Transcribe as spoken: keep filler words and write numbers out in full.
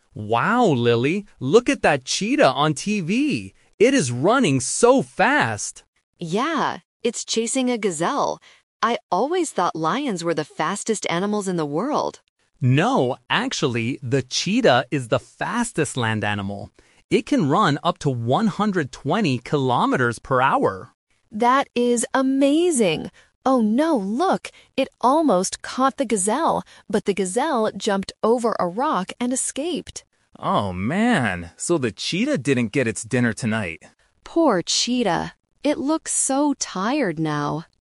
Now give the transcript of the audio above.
Wow, Lily, look at that cheetah on T V. It is running so fast. Yeah, it's chasing a gazelle. I always thought lions were the fastest animals in the world. No, actually, the cheetah is the fastest land animal. It can run up to one hundred twenty kilometers per hour. That is amazing. Oh no, look, it almost caught the gazelle, but the gazelle jumped over a rock and escaped. Oh man, so the cheetah didn't get its dinner tonight. Poor cheetah. It looks so tired now.